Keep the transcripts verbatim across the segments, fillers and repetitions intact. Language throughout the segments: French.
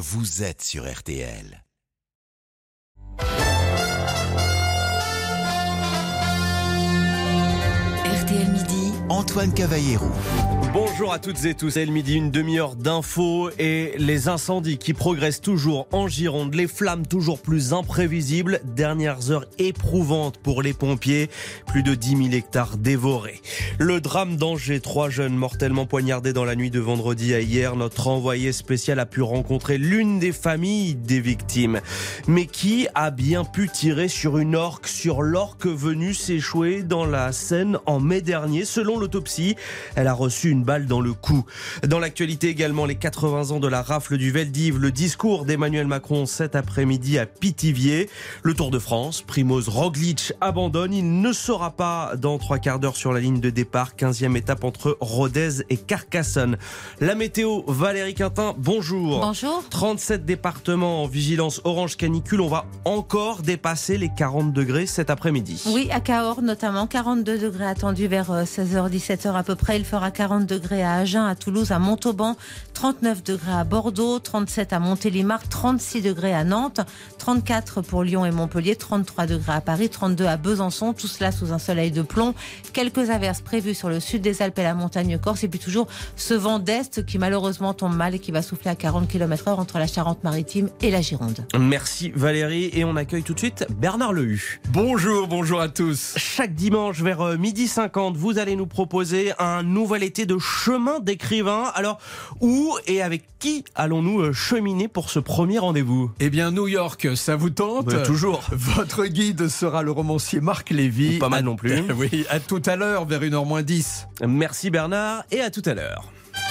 vous êtes sur R T L. R T L Midi, Antoine Cavallero. Bonjour à toutes et tous, c'est le midi, une demi-heure d'infos et les incendies qui progressent toujours en Gironde, les flammes toujours plus imprévisibles, dernières heures éprouvantes pour les pompiers, plus de dix mille hectares dévorés. Le drame d'Angers, trois jeunes mortellement poignardés dans la nuit de vendredi à hier, notre envoyé spécial a pu rencontrer l'une des familles des victimes. Mais qui a bien pu tirer sur une orque, sur l'orque venue s'échouer dans la Seine en mai dernier? Selon l'autopsie, elle a reçu une balle dans le cou. Dans l'actualité également, les quatre-vingts ans de la rafle du Veldiv, le discours d'Emmanuel Macron cet après-midi à Pithiviers. Le Tour de France, Primož Roglič abandonne. Il ne sera pas dans trois quarts d'heure sur la ligne de départ. quinzième étape entre Rodez et Carcassonne. La météo, Valérie Quintin, bonjour. Bonjour. trente-sept départements en vigilance orange canicule. On va encore dépasser les quarante degrés cet après-midi. Oui, à Cahors notamment, quarante-deux degrés attendus vers seize heures dix-sept heures à peu près. Il fera quarante degrés à Agen, à Toulouse, à Montauban, trente-neuf degrés à Bordeaux, trente-sept à Montélimar, trente-six degrés à Nantes, trente-quatre pour Lyon et Montpellier, trente-trois degrés à Paris, trente-deux à Besançon, tout cela sous un soleil de plomb. Quelques averses prévues sur le sud des Alpes et la montagne corse, et puis toujours ce vent d'est qui malheureusement tombe mal et qui va souffler à quarante kilomètres heure entre la Charente-Maritime et la Gironde. Merci Valérie, et on accueille tout de suite Bernard Lehu. Bonjour, bonjour à tous. Chaque dimanche vers midi cinquante, vous allez nous proposer un nouvel été de chemin d'écrivain. Alors, où et avec qui allons-nous cheminer pour ce premier rendez-vous? Eh bien, New York, ça vous tente? Bah, toujours. Votre guide sera le romancier Marc Lévy. Pas mal non plus. Oui, à tout à l'heure, vers une heure moins dix. Merci Bernard, et à tout à l'heure.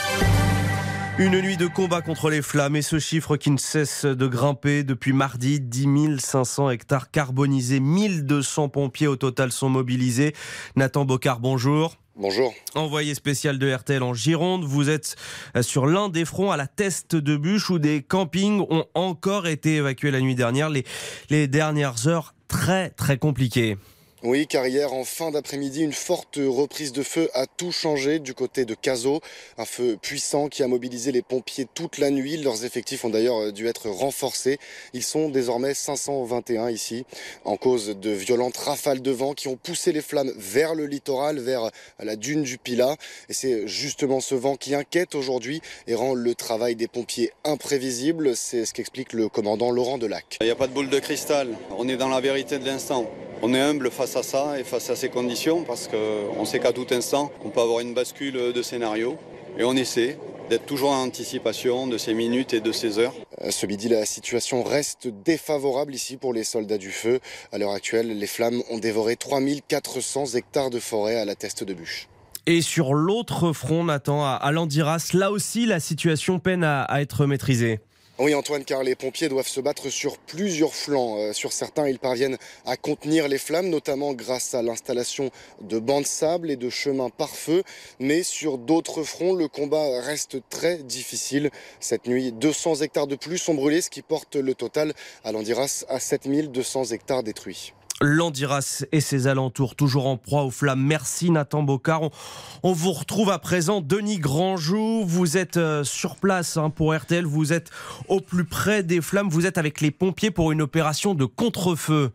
Une nuit de combat contre les flammes et ce chiffre qui ne cesse de grimper depuis mardi, dix mille cinq cents hectares carbonisés, mille deux cents pompiers au total sont mobilisés. Nathan Bocard, bonjour. Bonjour. Envoyé spécial de R T L en Gironde, vous êtes sur l'un des fronts à la Teste de Buch où des campings ont encore été évacués la nuit dernière. Les, les dernières heures très très compliquées. Oui, car hier, en fin d'après-midi, une forte reprise de feu a tout changé du côté de Cazaux. Un feu puissant qui a mobilisé les pompiers toute la nuit. Leurs effectifs ont d'ailleurs dû être renforcés. Ils sont désormais cinq cent vingt et un ici, en cause de violentes rafales de vent qui ont poussé les flammes vers le littoral, vers la dune du Pilat. Et c'est justement ce vent qui inquiète aujourd'hui et rend le travail des pompiers imprévisible. C'est ce qu'explique le commandant Laurent Delac. Il n'y a pas de boule de cristal. On est dans la vérité de l'instant. On est humble face à ça et face à ces conditions parce qu'on sait qu'à tout instant, on peut avoir une bascule de scénario et on essaie d'être toujours en anticipation de ces minutes et de ces heures. Ce midi, la situation reste défavorable ici pour les soldats du feu. À l'heure actuelle, les flammes ont dévoré trois mille quatre cents hectares de forêt à la Teste de Buch. Et sur l'autre front, Nathan, à Landiras, là aussi, la situation peine à, à être maîtrisée. Oui Antoine, car les pompiers doivent se battre sur plusieurs flancs. Euh, sur certains, ils parviennent à contenir les flammes, notamment grâce à l'installation de bancs de sable et de chemins pare-feu. Mais sur d'autres fronts, le combat reste très difficile. Cette nuit, deux cents hectares de plus sont brûlés, ce qui porte le total à Landiras à sept mille deux cents hectares détruits. Landiras et ses alentours, toujours en proie aux flammes. Merci Nathan Bocard. On, on vous retrouve à présent, Denis Grandjou. Vous êtes euh, sur place hein, pour R T L. Vous êtes au plus près des flammes. Vous êtes avec les pompiers pour une opération de contre-feu.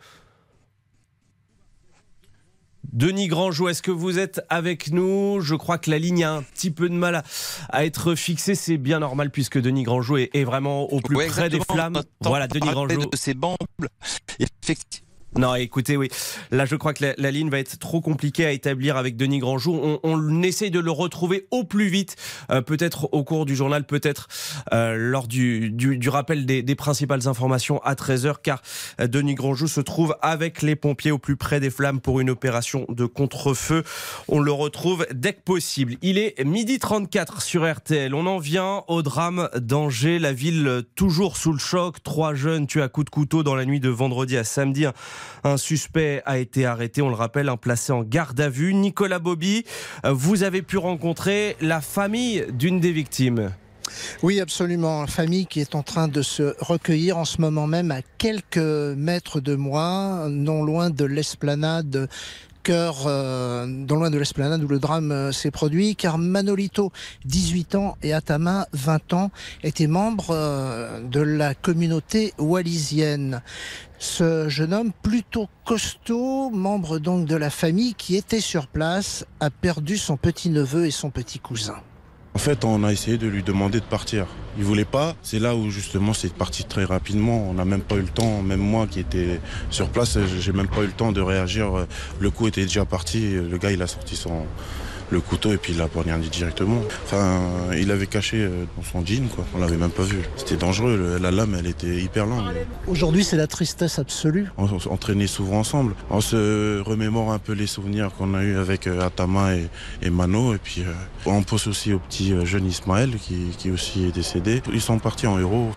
Denis Grandjou, est-ce que vous êtes avec nous? Je crois que la ligne a un petit peu de mal à, à être fixée. C'est bien normal puisque Denis Grandjou est, est vraiment au plus ouais, près des flammes. Voilà, Denis Grandjou. De ces bombes, effectivement. Non, écoutez, oui. Là, je crois que la, la ligne va être trop compliquée à établir avec Denis Grandjou. On, on essaye de le retrouver au plus vite, euh, peut-être au cours du journal, peut-être euh, lors du, du, du rappel des, des principales informations à treize heures, car euh, Denis Grandjou se trouve avec les pompiers au plus près des flammes pour une opération de contre-feu. On le retrouve dès que possible. Il est midi trente-quatre sur R T L. On en vient au drame d'Angers, la ville toujours sous le choc. Trois jeunes tués à coups de couteau dans la nuit de vendredi à samedi. Un suspect a été arrêté, on le rappelle, un placé en garde à vue. Nicolas Bobby, vous avez pu rencontrer la famille d'une des victimes. Oui, absolument. Une famille qui est en train de se recueillir en ce moment même à quelques mètres de moi, non loin de l'esplanade cœur, euh, dans loin de l'esplanade où le drame euh, s'est produit, car Manolito, dix-huit ans, et Atama, vingt ans, étaient membres euh, de la communauté wallisienne. Ce jeune homme plutôt costaud, membre donc de la famille qui était sur place, a perdu son petit-neveu et son petit cousin. En fait, on a essayé de lui demander de partir. Il voulait pas. C'est là où justement c'est parti très rapidement. On n'a même pas eu le temps, même moi qui étais sur place, j'ai même pas eu le temps de réagir. Le coup était déjà parti. Le gars, il a sorti son le couteau et puis il l'a poignardé directement. Enfin, il avait caché dans son jean, quoi. On l'avait même pas vu. C'était dangereux. La lame, elle était hyper longue. Aujourd'hui, c'est la tristesse absolue. On s'entraînait souvent ensemble. On se remémore un peu les souvenirs qu'on a eu avec Atama et, et Mano. Et puis, euh, on pense aussi au petit jeune Ismaël qui, qui aussi est décédé. Ils sont partis en héros.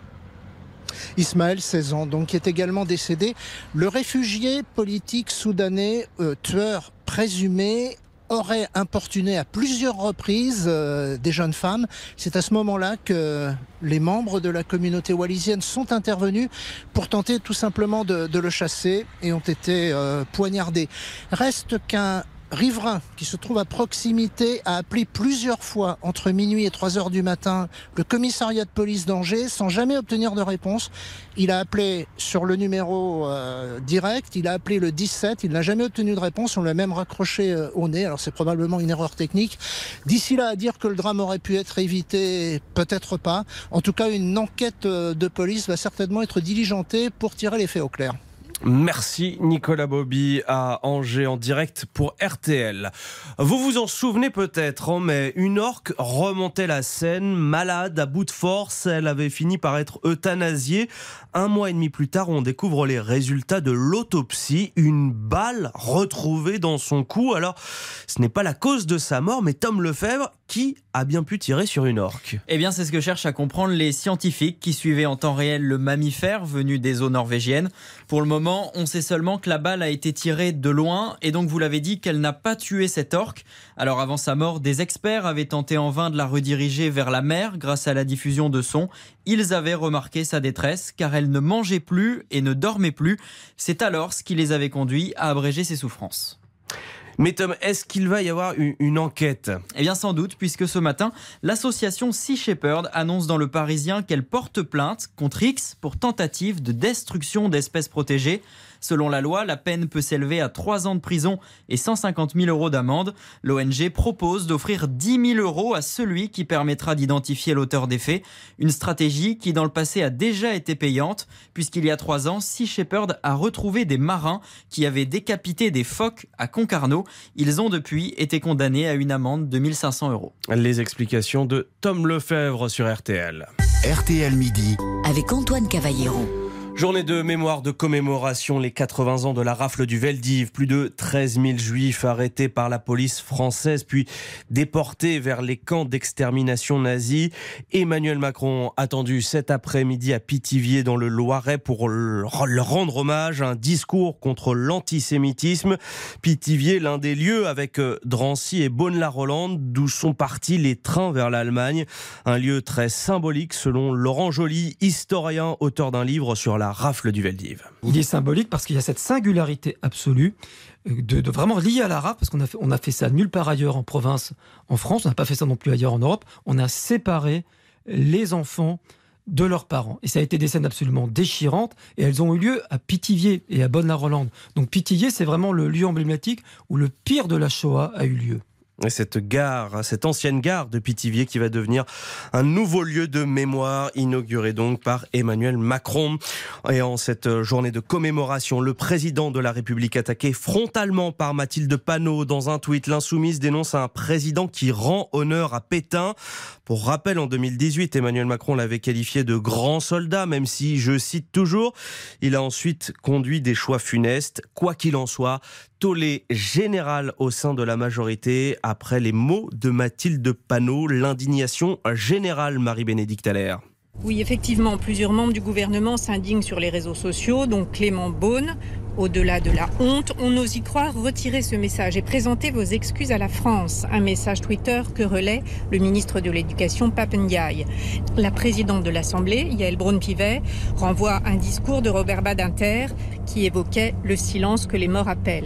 Ismaël, seize ans, donc, qui est également décédé. Le réfugié politique soudanais, euh, tueur présumé, aurait importuné à plusieurs reprises euh, des jeunes femmes. C'est à ce moment-là que les membres de la communauté wallisienne sont intervenus pour tenter tout simplement de, de le chasser et ont été euh, poignardés. Reste qu'un riverain qui se trouve à proximité a appelé plusieurs fois entre minuit et trois heures du matin le commissariat de police d'Angers sans jamais obtenir de réponse. Il a appelé sur le numéro euh, direct, il a appelé le dix-sept, il n'a jamais obtenu de réponse, on l'a même raccroché euh, au nez, alors c'est probablement une erreur technique. D'ici là, à dire que le drame aurait pu être évité, peut-être pas. En tout cas, une enquête euh, de police va certainement être diligentée pour tirer les faits au clair. Merci Nicolas Bobby à Angers en direct pour R T L. Vous vous en souvenez peut-être, en mai, une orque remontait la Seine, malade, à bout de force. Elle avait fini par être euthanasiée. Un mois et demi plus tard, on découvre les résultats de l'autopsie. Une balle retrouvée dans son cou. Alors, ce n'est pas la cause de sa mort, mais Tom Lefebvre, qui a bien pu tirer sur une orque? Eh bien, c'est ce que cherchent à comprendre les scientifiques qui suivaient en temps réel le mammifère venu des eaux norvégiennes. Pour le moment, on sait seulement que la balle a été tirée de loin et donc vous l'avez dit qu'elle n'a pas tué cette orque. Alors avant sa mort, des experts avaient tenté en vain de la rediriger vers la mer grâce à la diffusion de sons. Ils avaient remarqué sa détresse car elle ne mangeait plus et ne dormait plus. C'est alors ce qui les avait conduits à abréger ses souffrances. Mais Tom, est-ce qu'il va y avoir une, une enquête? Eh bien sans doute, puisque ce matin, l'association Sea Shepherd annonce dans Le Parisien qu'elle porte plainte contre X pour tentative de destruction d'espèces protégées. Selon la loi, la peine peut s'élever à trois ans de prison et cent cinquante mille euros d'amende. L'O N G propose d'offrir dix mille euros à celui qui permettra d'identifier l'auteur des faits. Une stratégie qui, dans le passé, a déjà été payante, puisqu'il y a trois ans, Sea Shepherd a retrouvé des marins qui avaient décapité des phoques à Concarneau. Ils ont depuis été condamnés à une amende de mille cinq cents euros. Les explications de Tom Lefebvre sur R T L. R T L Midi. Avec Antoine Cavallero. Journée de mémoire, de commémoration, les quatre-vingts ans de la rafle du Veldiv. Plus de treize mille juifs arrêtés par la police française, puis déportés vers les camps d'extermination nazis. Emmanuel Macron attendu cet après-midi à Pithiviers dans le Loiret pour leur rendre hommage, un discours contre l'antisémitisme. Pithiviers, l'un des lieux avec Drancy et Beaune-la-Rolande, d'où sont partis les trains vers l'Allemagne. Un lieu très symbolique selon Laurent Joly, historien, auteur d'un livre sur la rafle du Veldiv. Il est symbolique parce qu'il y a cette singularité absolue de, de vraiment liée à la rafle, parce qu'on a fait, on a fait ça nulle part ailleurs en province, en France, on n'a pas fait ça non plus ailleurs en Europe. On a séparé les enfants de leurs parents. Et ça a été des scènes absolument déchirantes, et elles ont eu lieu à Pithiviers et à Beaune-la-Rolande. Donc Pithiviers, c'est vraiment le lieu emblématique où le pire de la Shoah a eu lieu. Et cette gare, cette ancienne gare de Pithiviers qui va devenir un nouveau lieu de mémoire, inauguré donc par Emmanuel Macron. Et en cette journée de commémoration, le président de la République attaqué frontalement par Mathilde Panot. Dans un tweet, l'insoumise dénonce un président qui rend honneur à Pétain. Pour rappel, en deux mille dix-huit, Emmanuel Macron l'avait qualifié de grand soldat, même si, je cite toujours, il a ensuite conduit des choix funestes. Quoi qu'il en soit, tollé général au sein de la majorité après les mots de Mathilde Panot, l'indignation générale, Marie-Bénédicte Allaire. Oui, effectivement, plusieurs membres du gouvernement s'indignent sur les réseaux sociaux, donc Clément Beaune. Au-delà de la honte, on ose y croire, retirez ce message et présentez vos excuses à la France. Un message Twitter que relaie le ministre de l'Éducation, Pape Ndiaye. La présidente de l'Assemblée, Yaël Braun-Pivet, renvoie un discours de Robert Badinter qui évoquait le silence que les morts appellent.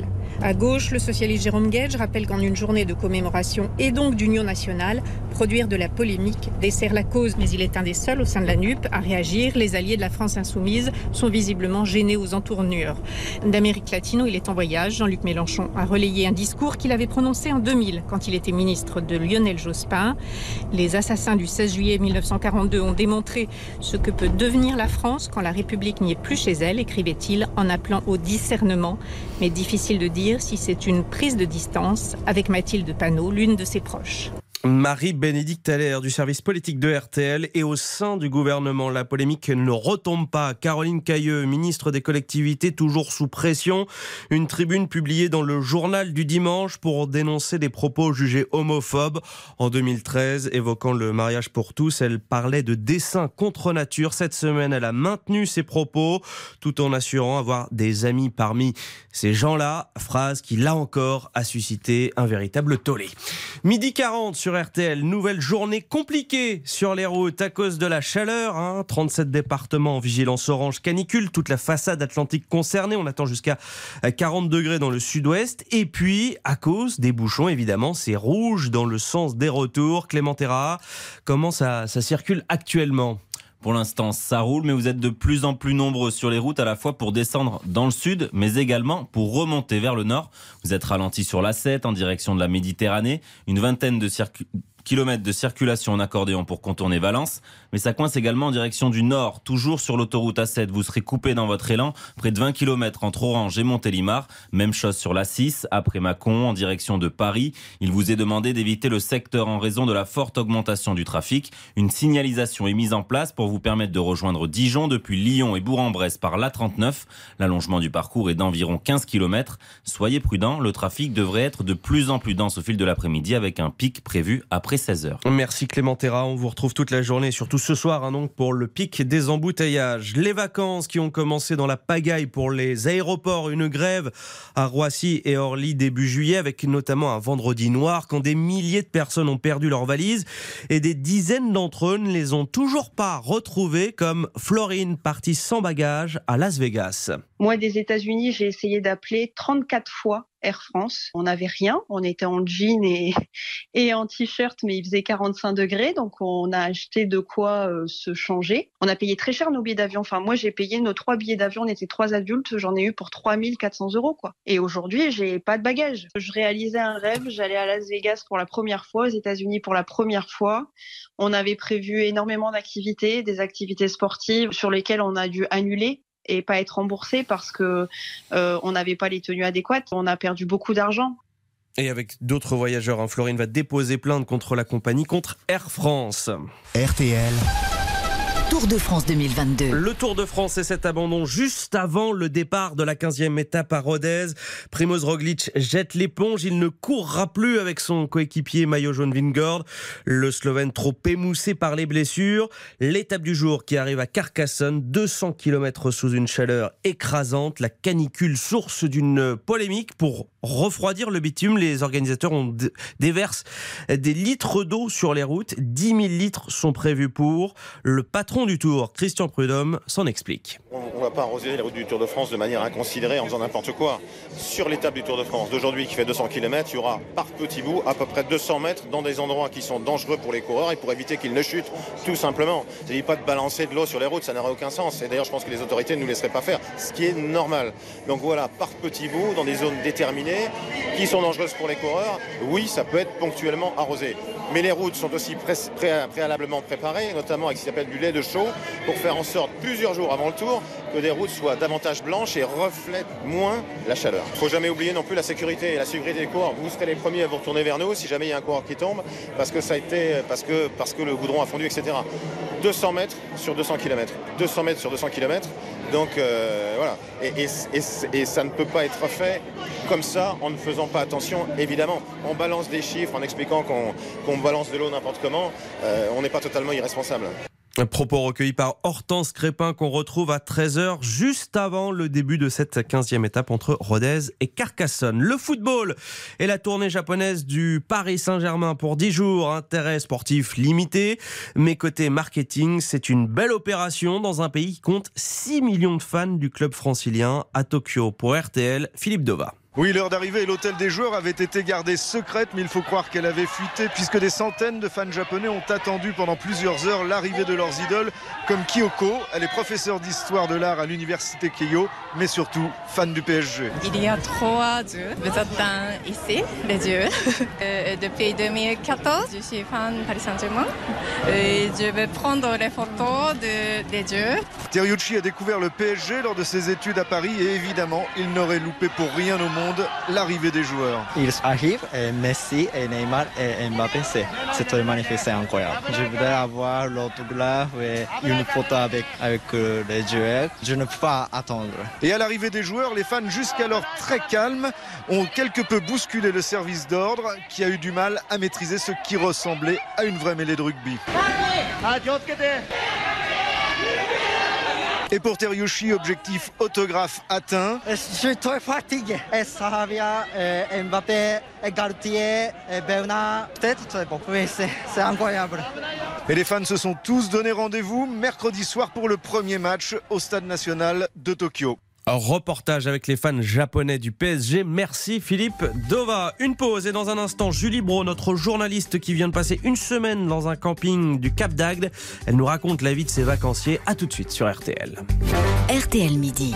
À gauche, le socialiste Jérôme Guedj rappelle qu'en une journée de commémoration et donc d'union nationale, produire de la polémique dessert la cause. Mais il est un des seuls au sein de la N U P à réagir. Les alliés de la France insoumise sont visiblement gênés aux entournures. D'Amérique latine où il est en voyage, Jean-Luc Mélenchon a relayé un discours qu'il avait prononcé en deux mille quand il était ministre de Lionel Jospin. Les assassins du seize juillet mille neuf cent quarante-deux ont démontré ce que peut devenir la France quand la République n'y est plus chez elle, écrivait-il en appelant au discernement. Mais difficile de dire si c'est une prise de distance avec Mathilde Panot, l'une de ses proches. Marie-Bénédicte Allaire du service politique de R T L et au sein du gouvernement, la polémique ne retombe pas. Caroline Cayeux, ministre des collectivités, toujours sous pression. Une tribune publiée dans le journal du dimanche pour dénoncer des propos jugés homophobes. En deux mille treize, évoquant le mariage pour tous, elle parlait de dessein contre nature. Cette semaine, elle a maintenu ses propos tout en assurant avoir des amis parmi ces gens-là. Phrase qui, là encore, a suscité un véritable tollé. Midi quarante sur R T L, nouvelle journée compliquée sur les routes à cause de la chaleur. Hein. trente-sept départements en vigilance orange canicule, toute la façade atlantique concernée. On attend jusqu'à quarante degrés dans le sud-ouest. Et puis, à cause des bouchons, évidemment, c'est rouge dans le sens des retours. Clément Terra, comment ça, ça circule actuellement ? Pour l'instant, ça roule, mais vous êtes de plus en plus nombreux sur les routes, à la fois pour descendre dans le sud, mais également pour remonter vers le nord. Vous êtes ralenti sur l'A sept en direction de la Méditerranée. Une vingtaine de circuits... kilomètres de circulation en accordéon pour contourner Valence, mais ça coince également en direction du nord, toujours sur l'autoroute A sept. Vous serez coupé dans votre élan, près de vingt kilomètres entre Orange et Montélimar. Même chose sur l'A six, après Mâcon, en direction de Paris. Il vous est demandé d'éviter le secteur en raison de la forte augmentation du trafic. Une signalisation est mise en place pour vous permettre de rejoindre Dijon depuis Lyon et Bourg-en-Bresse par l'A trente-neuf. L'allongement du parcours est d'environ quinze kilomètres. Soyez prudents, le trafic devrait être de plus en plus dense au fil de l'après-midi avec un pic prévu après seize heures. Merci Clément Terra, on vous retrouve toute la journée, surtout ce soir hein, donc pour le pic des embouteillages. Les vacances qui ont commencé dans la pagaille pour les aéroports, une grève à Roissy et Orly début juillet avec notamment un vendredi noir quand des milliers de personnes ont perdu leurs valises et des dizaines d'entre eux ne les ont toujours pas retrouvées, comme Florine partie sans bagages à Las Vegas. Moi des États-Unis, j'ai essayé d'appeler trente-quatre fois Air France. On n'avait rien, on était en jean et, et en t-shirt, mais il faisait quarante-cinq degrés, donc on a acheté de quoi euh, se changer. On a payé très cher nos billets d'avion. Enfin, moi, j'ai payé nos trois billets d'avion. On était trois adultes, j'en ai eu pour trois mille quatre cents euros, quoi. Et aujourd'hui, j'ai pas de bagages. Je réalisais un rêve. J'allais à Las Vegas pour la première fois, aux États-Unis pour la première fois. On avait prévu énormément d'activités, des activités sportives sur lesquelles on a dû annuler et pas être remboursé parce que euh, on n'avait pas les tenues adéquates. On a perdu beaucoup d'argent. Et avec d'autres voyageurs, hein, Florine va déposer plainte contre la compagnie, contre Air France. R T L. Tour de France deux mille vingt-deux. Le Tour de France et cet abandon juste avant le départ de la quinzième étape à Rodez. Primož Roglič jette l'éponge. Il ne courra plus avec son coéquipier maillot jaune Vingegaard. Le Slovène trop émoussé par les blessures. L'étape du jour qui arrive à Carcassonne, deux cents kilomètres sous une chaleur écrasante. La canicule, source d'une polémique. Pour refroidir le bitume, les organisateurs ont d- déversent des litres d'eau sur les routes. dix mille litres sont prévus pour. Le patron du Tour, Christian Prudhomme, s'en explique. On ne va pas arroser les routes du Tour de France de manière inconsidérée en faisant n'importe quoi. Sur l'étape du Tour de France d'aujourd'hui qui fait deux cents kilomètres, il y aura par petits bouts à peu près deux cents mètres dans des endroits qui sont dangereux pour les coureurs et pour éviter qu'ils ne chutent, tout simplement. Il ne s'agit pas de balancer de l'eau sur les routes, ça n'aurait aucun sens. Et d'ailleurs, je pense que les autorités ne nous laisseraient pas faire, ce qui est normal. Donc voilà, par petits bouts, dans des zones déterminées, qui sont dangereuses pour les coureurs, oui, ça peut être ponctuellement arrosé. Mais les routes sont aussi pré- pré- préalablement préparées, notamment avec ce qui s'appelle du lait de chaux, pour faire en sorte, plusieurs jours avant le Tour, que des routes soient davantage blanches et reflètent moins la chaleur. Il ne faut jamais oublier non plus la sécurité et la sécurité des coureurs. Vous serez les premiers à vous retourner vers nous si jamais il y a un coureur qui tombe, parce que ça a été, parce que, parce que le goudron a fondu, et cetera. deux cents mètres sur deux cents kilomètres. deux cents mètres sur deux cents kilomètres. Donc euh, voilà. Et, et, et, et ça ne peut pas être fait comme ça, en ne faisant pas attention, évidemment. On balance des chiffres en expliquant qu'on, qu'on balance de l'eau n'importe comment. Euh, on n'est pas totalement irresponsable. Un propos recueilli par Hortense Crépin qu'on retrouve à treize heures, juste avant le début de cette quinzième étape entre Rodez et Carcassonne. Le football et la tournée japonaise du Paris Saint-Germain pour dix jours, intérêt sportif limité. Mais côté marketing, c'est une belle opération dans un pays qui compte six millions de fans du club francilien. À Tokyo pour R T L, Philippe Dova. Oui, l'heure d'arrivée et l'hôtel des joueurs avait été gardée secrète, mais il faut croire qu'elle avait fuité puisque des centaines de fans japonais ont attendu pendant plusieurs heures l'arrivée de leurs idoles, comme Kyoko. Elle est professeure d'histoire de l'art à l'université Keio, mais surtout fan du P S G. Il y a trois dieux. Vous êtes ici, les dieux. Euh, depuis deux mille quatorze, je suis fan Paris Saint-Germain. Et je vais prendre les photos de, des dieux. Teriuchi a découvert le P S G lors de ses études à Paris et évidemment, il n'aurait loupé pour rien au monde l'arrivée des joueurs. Ils arrivent, et Messi, et Neymar et Mbappé, c'est, c'est très magnifique, c'est incroyable. Je voudrais avoir l'autographe et une photo avec, avec euh, les joueurs. Je ne peux pas attendre. Et à l'arrivée des joueurs, les fans jusqu'alors très calmes ont quelque peu bousculé le service d'ordre qui a eu du mal à maîtriser ce qui ressemblait à une vraie mêlée de rugby. Et pour Teriuchi, objectif autographe atteint. Je suis très fatigué. Et Sarabia, et Mbappé, et Galtier, et Bernard. Peut-être très bon. Oui, c'est, c'est incroyable. Et les fans se sont tous donné rendez-vous mercredi soir pour le premier match au Stade national de Tokyo. Un reportage avec les fans japonais du P S G. Merci Philippe Dova. Une pause et dans un instant, Julie Bro, notre journaliste qui vient de passer une semaine dans un camping du Cap d'Agde. Elle nous raconte la vie de ses vacanciers. À tout de suite sur R T L. R T L Midi.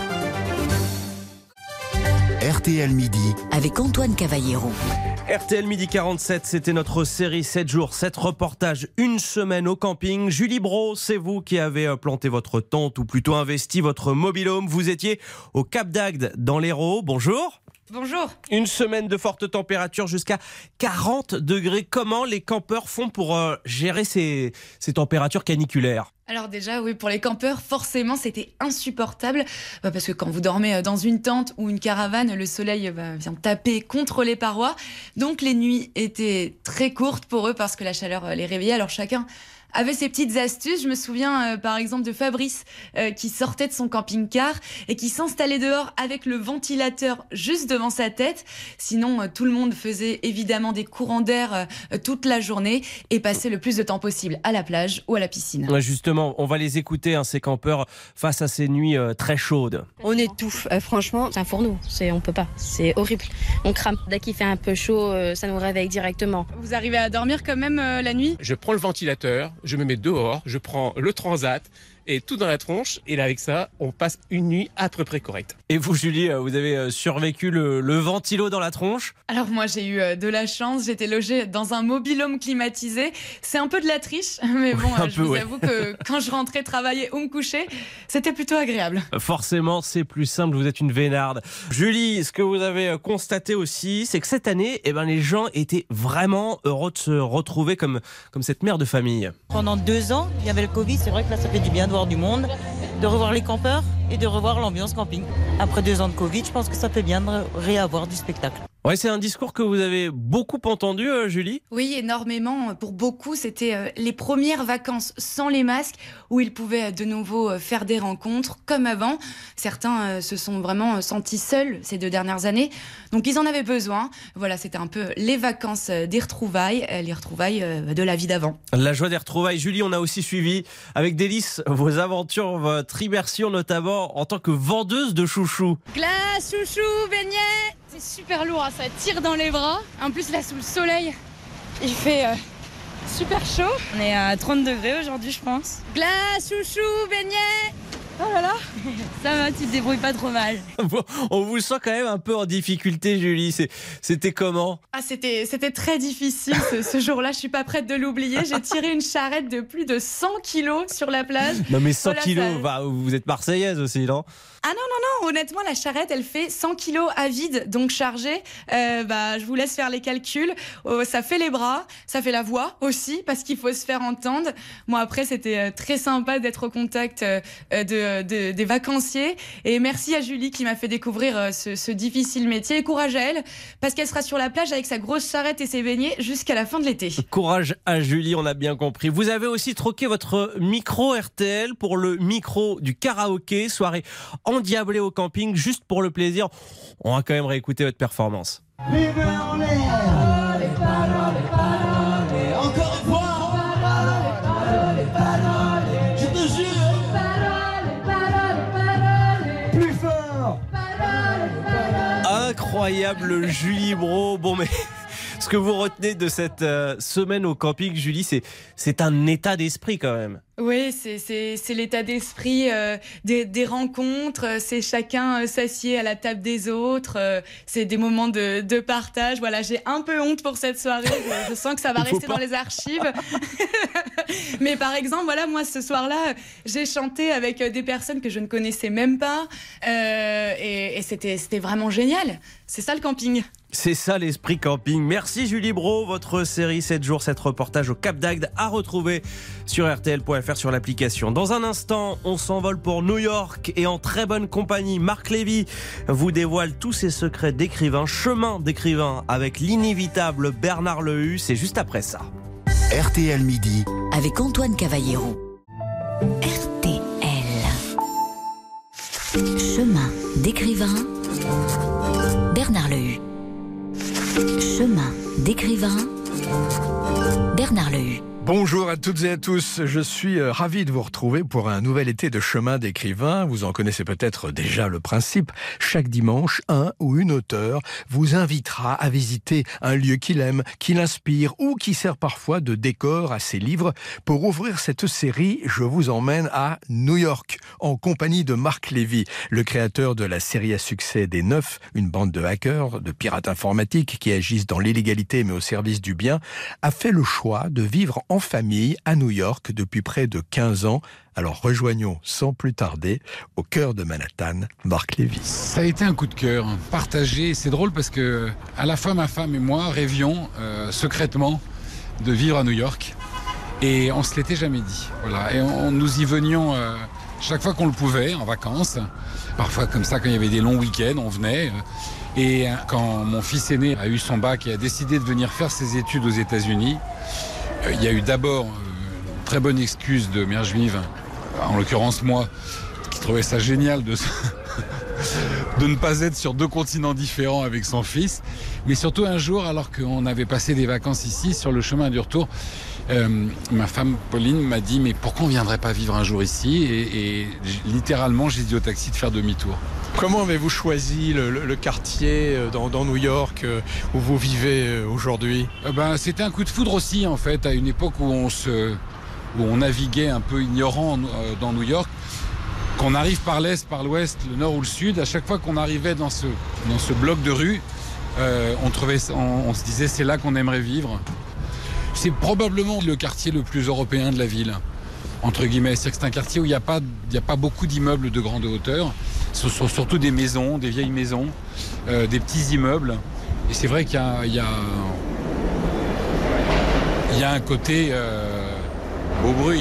R T L Midi. Avec Antoine Cavallero. R T L Midi quarante-sept, c'était notre série sept jours, sept reportages, une semaine au camping. Julie Bro, c'est vous qui avez planté votre tente ou plutôt investi votre mobil-home. Vous étiez au Cap d'Agde dans l'Hérault. Bonjour. Bonjour. Une semaine de forte température jusqu'à quarante degrés. Comment les campeurs font pour euh, gérer ces, ces températures caniculaires ? Alors déjà, oui, pour les campeurs, forcément, c'était insupportable. Bah, parce que quand vous dormez dans une tente ou une caravane, le soleil bah, vient taper contre les parois. Donc les nuits étaient très courtes pour eux parce que la chaleur les réveillait. Alors chacun avait ses petites astuces. Je me souviens euh, par exemple de Fabrice euh, qui sortait de son camping-car et qui s'installait dehors avec le ventilateur juste devant sa tête. Sinon, euh, tout le monde faisait évidemment des courants d'air euh, toute la journée et passait le plus de temps possible à la plage ou à la piscine. Ouais, justement, on va les écouter, hein, ces campeurs, face à ces nuits euh, très chaudes. On étouffe, euh, franchement, c'est un fourneau, c'est, on peut pas, c'est horrible. On crame, dès qu'il fait un peu chaud, euh, ça nous réveille directement. Vous arrivez à dormir quand même euh, la nuit ? Je prends le ventilateur, je me mets dehors, je prends le transat et tout dans la tronche. Et là, avec ça, on passe une nuit à peu près correcte. Et vous, Julie, vous avez survécu le, le ventilo dans la tronche ? Alors moi, j'ai eu de la chance. J'étais logée dans un mobil-home climatisé. C'est un peu de la triche, mais bon, oui, je peu, vous ouais. avoue que quand je rentrais travailler ou me coucher, c'était plutôt agréable. Forcément, c'est plus simple. Vous êtes une vénarde. Julie, ce que vous avez constaté aussi, c'est que cette année, eh ben, les gens étaient vraiment heureux de se retrouver comme, comme cette mère de famille. Pendant deux ans, il y avait le Covid. C'est vrai que là, ça fait du bien de voir du monde, de revoir les campeurs et de revoir l'ambiance camping. Après deux ans de Covid, je pense que ça fait bien de réavoir du spectacle. Ouais, c'est un discours que vous avez beaucoup entendu, euh, Julie ? Oui, énormément. Pour beaucoup, c'était euh, les premières vacances sans les masques où ils pouvaient de nouveau euh, faire des rencontres comme avant. Certains euh, se sont vraiment sentis seuls ces deux dernières années. Donc, ils en avaient besoin. Voilà, c'était un peu les vacances des retrouvailles, euh, les retrouvailles euh, de la vie d'avant. La joie des retrouvailles. Julie, on a aussi suivi avec délice vos aventures, votre immersion notamment en tant que vendeuse de chouchous. Glace, chouchou, beignets. C'est super lourd, hein, ça tire dans les bras. En plus, là, sous le soleil, il fait euh, super chaud. On est à trente degrés aujourd'hui, je pense. Glace, chouchou, beignets. Oh là là, ça va, tu te débrouilles pas trop mal. Bon, on vous sent quand même un peu en difficulté, Julie. C'est, c'était comment ? Ah, c'était, c'était très difficile ce, ce jour-là. Je suis pas prête de l'oublier. J'ai tiré une charrette de plus de cent kilos sur la plage. Non mais cent voilà, kilos, ça... bah, vous êtes marseillaise aussi, non ? Ah non, non, non, honnêtement, la charrette, elle fait cent kilos à vide, donc chargée. Euh, bah, je vous laisse faire les calculs. Oh, ça fait les bras, ça fait la voix aussi, parce qu'il faut se faire entendre. Moi, après, c'était très sympa d'être au contact de, de, des vacanciers. Et merci à Julie qui m'a fait découvrir ce, ce difficile métier. Et courage à elle, parce qu'elle sera sur la plage avec sa grosse charrette et ses beignets jusqu'à la fin de l'été. Courage à Julie, on a bien compris. Vous avez aussi troqué votre micro R T L pour le micro du karaoké, soirée endiablée au camping, juste pour le plaisir. On va quand même réécouter votre performance. Les mains en l'air, les paroles, les paroles, et encore une fois, les paroles, les paroles, je te jure, les paroles, les paroles, les paroles, plus fort, paroles, paroles. Incroyable. Incroyable Julie Brault. Bon, mais ce que vous retenez de cette euh, semaine au camping, Julie, c'est, c'est un état d'esprit quand même. Oui, c'est, c'est, c'est l'état d'esprit euh, des, des rencontres, c'est chacun euh, s'assied à la table des autres, euh, c'est des moments de, de partage. Voilà, j'ai un peu honte pour cette soirée, je, je sens que ça va rester dans les archives. Mais par exemple, voilà, moi ce soir-là, j'ai chanté avec des personnes que je ne connaissais même pas euh, et, et c'était, c'était vraiment génial. C'est ça le camping. C'est ça l'esprit camping. Merci Julie Brault. Votre série sept jours, sept reportages au Cap d'Agde à retrouver sur R T L point F R, sur l'application. Dans un instant, on s'envole pour New York et en très bonne compagnie. Marc Lévy vous dévoile tous ses secrets d'écrivain, chemin d'écrivain avec l'inévitable Bernard Lehu. C'est juste après ça. R T L Midi avec Antoine Cavallero. R T L. Chemin d'écrivain, Bernard Lehu. Chemin d'écrivain, Bernard Lehu. Bonjour à toutes et à tous, je suis ravi de vous retrouver pour un nouvel été de Chemin d'écrivain. Vous en connaissez peut-être déjà le principe. Chaque dimanche, un ou une auteure vous invitera à visiter un lieu qu'il aime, qui l'inspire ou qui sert parfois de décor à ses livres. Pour ouvrir cette série, je vous emmène à New York, en compagnie de Marc Lévy, le créateur de la série à succès des Neuf, une bande de hackers, de pirates informatiques qui agissent dans l'illégalité mais au service du bien, a fait le choix de vivre en en famille à New York depuis près de quinze ans. Alors rejoignons sans plus tarder, au cœur de Manhattan, Marc Lévy. Ça a été un coup de cœur partagé. C'est drôle parce que à la fois ma femme et moi rêvions euh, secrètement de vivre à New York et on se l'était jamais dit. Voilà. Et on, nous y venions euh, chaque fois qu'on le pouvait en vacances. Parfois comme ça quand il y avait des longs week-ends, on venait. Et quand mon fils aîné a eu son bac et a décidé de venir faire ses études aux États-Unis, il y a eu d'abord une très bonne excuse de mère juive, en l'occurrence moi, qui trouvait ça génial de, de ne pas être sur deux continents différents avec son fils. Mais surtout un jour, alors qu'on avait passé des vacances ici, sur le chemin du retour, euh, ma femme Pauline m'a dit « Mais pourquoi on ne viendrait pas vivre un jour ici ?» et, et littéralement, j'ai dit au taxi de faire demi-tour. Comment avez-vous choisi le, le, le quartier dans, dans New York où vous vivez aujourd'hui ? euh ben, C'était un coup de foudre aussi, en fait, à une époque où on, se, où on naviguait un peu ignorant euh, dans New York. Qu'on arrive par l'est, par l'ouest, le nord ou le sud, à chaque fois qu'on arrivait dans ce, dans ce bloc de rue, euh, on, trouvait, on, on se disait c'est là qu'on aimerait vivre. C'est probablement le quartier le plus européen de la ville, entre guillemets. C'est-à-dire que c'est un quartier où il n'y a pas, il n'y a pas beaucoup d'immeubles de grande hauteur. Ce sont surtout des maisons, des vieilles maisons, euh, des petits immeubles. Et c'est vrai qu'il y a, il y a, il y a un côté euh, au bruit.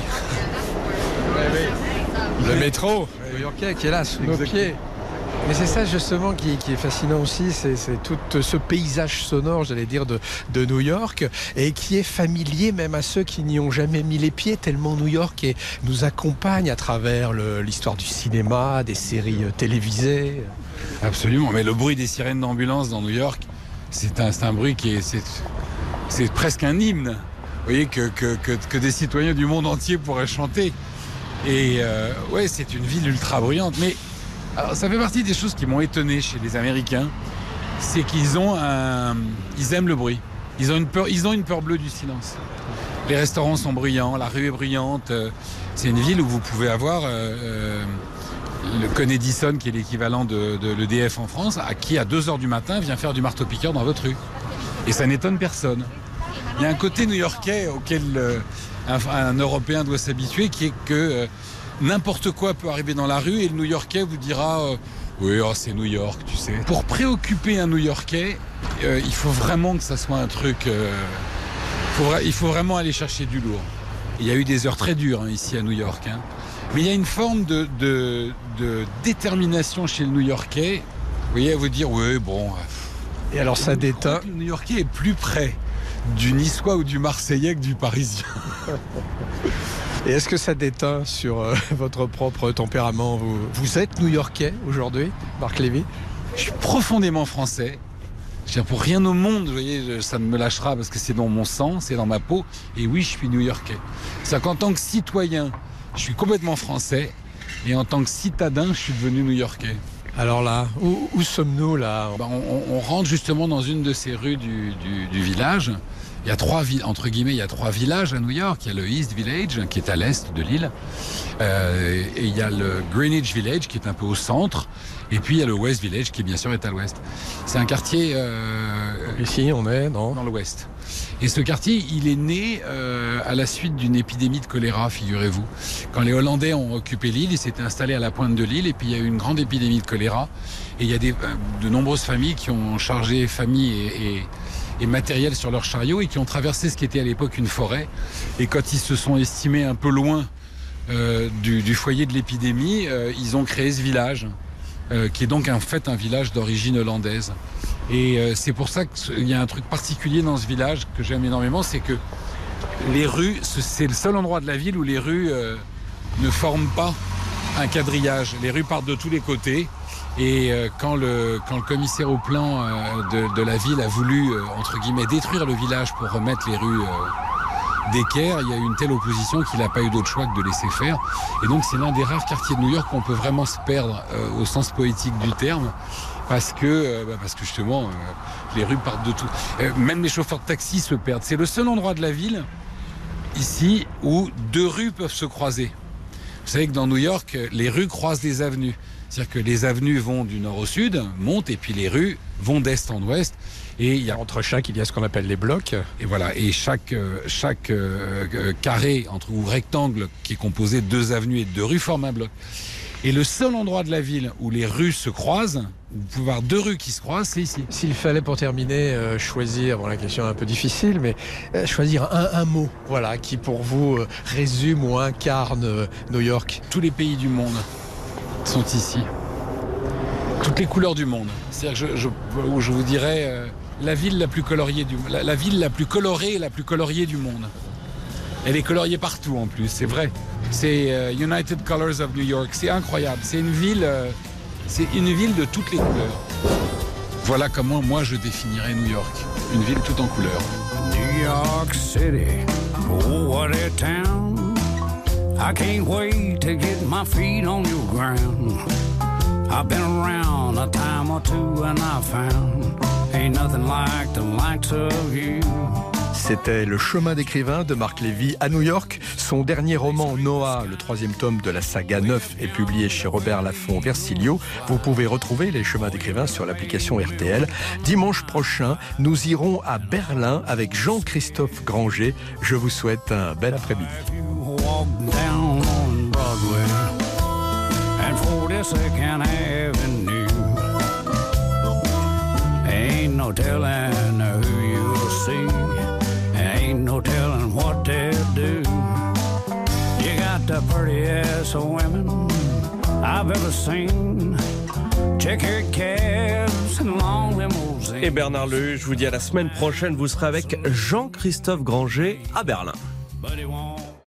Le métro new-yorkais qui est là, sous nos pieds. Mais c'est ça justement qui, qui est fascinant aussi, c'est, c'est tout ce paysage sonore, j'allais dire, de, de New York, et qui est familier même à ceux qui n'y ont jamais mis les pieds, tellement New York est, nous accompagne à travers le, l'histoire du cinéma, des séries télévisées. Absolument, mais le bruit des sirènes d'ambulance dans New York, c'est un, c'est un bruit qui est, c'est, c'est presque un hymne, vous voyez, que, que, que, que des citoyens du monde entier pourraient chanter. Et euh, ouais, c'est une ville ultra bruyante, mais alors, ça fait partie des choses qui m'ont étonné chez les Américains, c'est qu'ils ont un, ils aiment le bruit. Ils ont une peur, ils ont une peur bleue du silence. Les restaurants sont bruyants, la rue est bruyante. C'est une ville où vous pouvez avoir euh, le Con Edison, qui est l'équivalent de, de l'E D F en France, à qui à deux heures du matin vient faire du marteau-piqueur dans votre rue. Et ça n'étonne personne. Il y a un côté new-yorkais auquel euh, un, un Européen doit s'habituer, qui est que euh, n'importe quoi peut arriver dans la rue et le New-Yorkais vous dira euh, « Oui, oh, c'est New York, tu sais ». Pour préoccuper un New-Yorkais, euh, il faut vraiment que ça soit un truc... Euh, faut, il faut vraiment aller chercher du lourd. Il y a eu des heures très dures hein, ici à New York. Hein. Mais il y a une forme de, de, de détermination chez le New-Yorkais. Vous voyez, à vous dire « Oui, bon... » Et alors ça déteint... Le New-Yorkais est plus près du Niçois ou du Marseillais que du Parisien. Et est-ce que ça déteint sur euh, votre propre tempérament ? Vous, vous êtes New-Yorkais aujourd'hui, Marc Lévy ? Je suis profondément français. Je veux dire, pour rien au monde, vous voyez, ça ne me lâchera parce que c'est dans mon sang, c'est dans ma peau. Et oui, je suis New-Yorkais. C'est-à-dire qu'en tant que citoyen, je suis complètement français. Et en tant que citadin, je suis devenu New-Yorkais. Alors là, où, où sommes-nous là? Ben, on, on rentre justement dans une de ces rues du, du, du village. Il y a trois, entre guillemets, il y a trois villages à New York. Il y a le East Village, qui est à l'est de l'île. Euh, et il y a le Greenwich Village, qui est un peu au centre. Et puis il y a le West Village, qui bien sûr est à l'ouest. C'est un quartier... Euh, Ici, on est dans, dans l'ouest. Et ce quartier, il est né euh, à la suite d'une épidémie de choléra, figurez-vous. Quand les Hollandais ont occupé l'île, ils s'étaient installés à la pointe de l'île. Et puis il y a eu une grande épidémie de choléra. Et il y a des, de nombreuses familles qui ont chargé famille et... et et matériel sur leur chariot et qui ont traversé ce qui était à l'époque une forêt. Et quand ils se sont estimés un peu loin euh, du, du foyer de l'épidémie, euh, ils ont créé ce village, euh, qui est donc en fait un village d'origine hollandaise. Et euh, c'est pour ça qu'il y a un truc particulier dans ce village que j'aime énormément, c'est que les rues, c'est le seul endroit de la ville où les rues euh, ne forment pas un quadrillage. Les rues partent de tous les côtés. Et euh, quand, le, quand le commissaire au plan euh, de, de la ville a voulu, euh, entre guillemets, détruire le village pour remettre les rues euh, d'équerre, il y a eu une telle opposition qu'il n'a pas eu d'autre choix que de laisser faire. Et donc c'est l'un des rares quartiers de New York où on peut vraiment se perdre euh, au sens poétique du terme, parce que, euh, bah, parce que justement, euh, les rues partent de tout. Euh, même les chauffeurs de taxi se perdent. C'est le seul endroit de la ville, ici, où deux rues peuvent se croiser. Vous savez que dans New York, les rues croisent les avenues. C'est-à-dire que les avenues vont du nord au sud, montent, et puis les rues vont d'est en ouest. Et il y a... Entre chaque, il y a ce qu'on appelle les blocs. Et voilà, et chaque, chaque euh, carré entre, ou rectangle qui est composé de deux avenues et de deux rues forme un bloc. Et le seul endroit de la ville où les rues se croisent, où vous pouvez voir deux rues qui se croisent, c'est ici. S'il fallait pour terminer euh, choisir, bon la question est un peu difficile, mais euh, choisir un, un mot, voilà, qui pour vous euh, résume ou incarne euh, New York. Tous les pays du monde sont ici. Toutes les couleurs du monde. C'est-à-dire que je, je, je vous dirais euh, la ville la plus coloriée du la, la ville la plus colorée et la plus coloriée du monde. Elle est coloriée partout en plus, c'est vrai. C'est euh, United Colors of New York, c'est incroyable. C'est une ville, euh, c'est une ville de toutes les couleurs. Voilà comment moi je définirais New York, une ville toute en couleurs. New York City, oh what a town. I can't wait to get my feet on your ground. I've been around a time or two and I found ain't nothing like the likes of you. C'était Le chemin d'écrivain de Marc Lévy à New York. Son dernier roman, Noah, le troisième tome de la saga neuf, est publié chez Robert Laffont Versilio. Vous pouvez retrouver Les chemins d'écrivain sur l'application R T L. Dimanche prochain, nous irons à Berlin avec Jean-Christophe Granger. Je vous souhaite un bel après-midi. Ain't no telling what they'll do. You got the prettiest women I've ever seen. Checkered cabs and long limousines. Et Bernard Lehue, je vous dis à la semaine prochaine, vous serez avec Jean-Christophe Granger à Berlin.